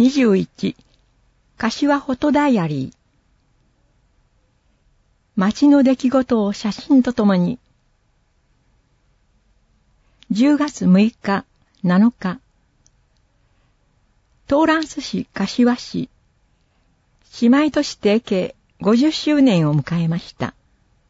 21、柏フォトダイアリー。街の出来事を写真とともに。10月6日、7日。トーランス市柏市、姉妹都市提携50周年を迎えました。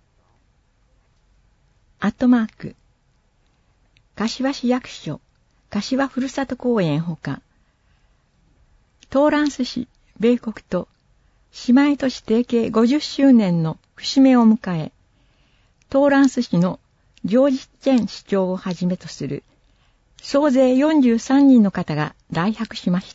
柏市役所、柏ふるさと公園ほか、トーランス市、米国と姉妹都市提携50周年の節目を迎え、トーランス市のジョージ・チェン市長をはじめとする総勢43人の方が来泊しました。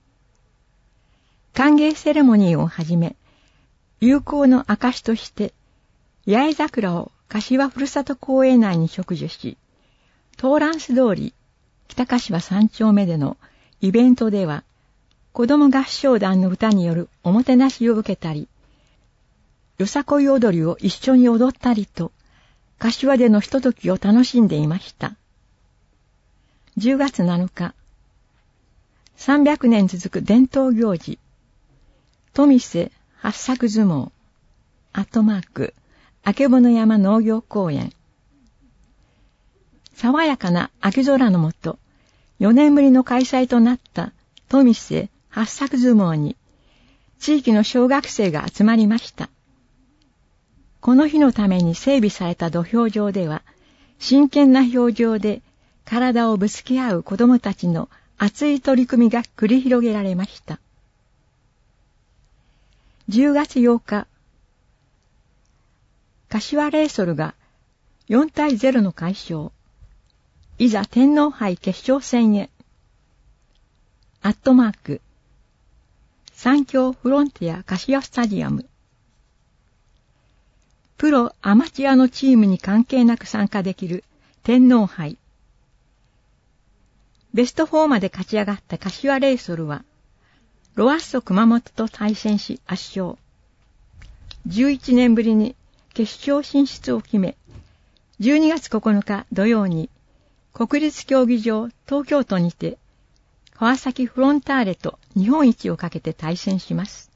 歓迎セレモニーをはじめ、友好の証として、八重桜を柏ふるさと公園内に植樹し、トーランス通り、北柏3丁目でのイベントでは、子供合唱団の歌によるおもてなしを受けたり、よさこい踊りを一緒に踊ったりと、柏でのひとときを楽しんでいました。10月7日、300年続く伝統行事、富瀬八作相撲、あけぼの山農業公園。爽やかな秋空のもと、4年ぶりの開催となった富瀬八作相撲に、地域の小学生が集まりました。この日のために整備された土俵上では、真剣な表情で体をぶつけ合う子供たちの熱い取り組みが繰り広げられました。10月8日、柏レイソルが4対0の快勝。いざ天皇杯決勝戦へ。三峡フロンティア柏スタジアム。プロアマチュアのチームに関係なく参加できる天皇杯。ベスト4まで勝ち上がった柏レイソルは、ロアッソ熊本と対戦し圧勝。11年ぶりに決勝進出を決め、12月9日土曜に国立競技場東京都にて川崎フロンターレと日本一をかけて対戦します。